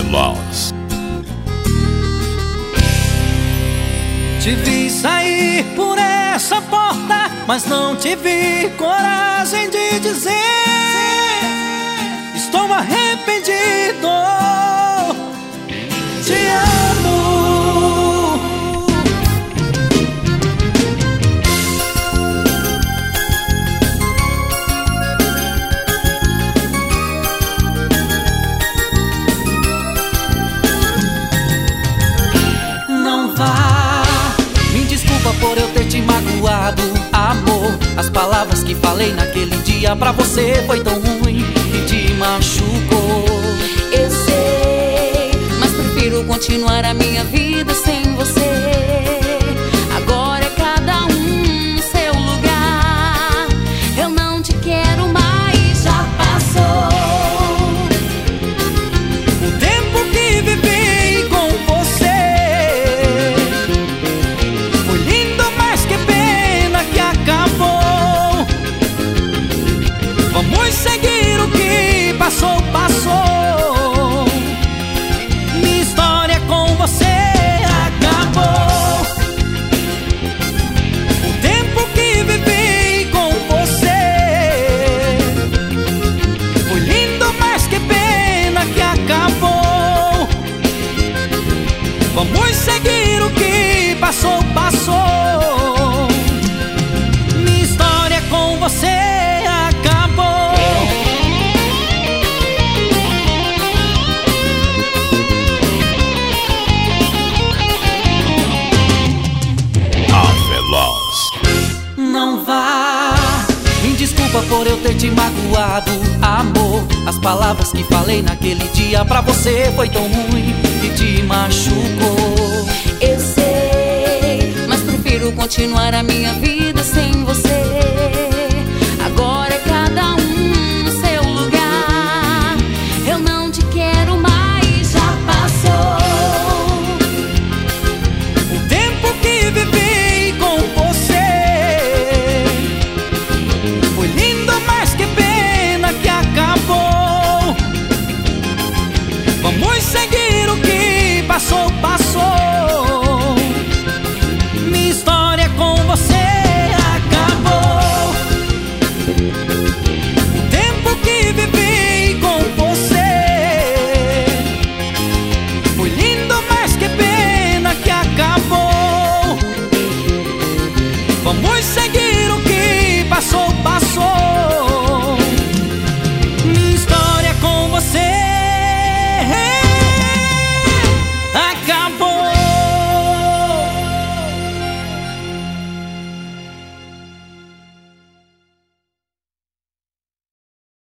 Veloz. Te vi sair por essa porta, mas não tive coragem de dizer: estou arrependido, te amo. Não vá, me desculpa por eu ter te magoado, amor. As palavras que falei naquele dia pra você foi tão ruim e te machucou. Eu sei, mas prefiro continuar a minha vida sem você. Agora é cada um no seu lugar. Eu não te quero mais, já passou. O tempo que vivi com você foi lindo, mas que pena que acabou. Vamos seguir o que passou, passou. Minha história com você acabou. O tempo que vivi com você foi lindo, mas que pena que acabou. Vamos seguir o que passou, passou. Minha história com você acabou. Veloz. Não vá, me desculpa por eu ter te magoado, amor. As palavras que falei naquele dia pra você foi tão ruim e te machucou. Eu sei, mas prefiro continuar a minha vida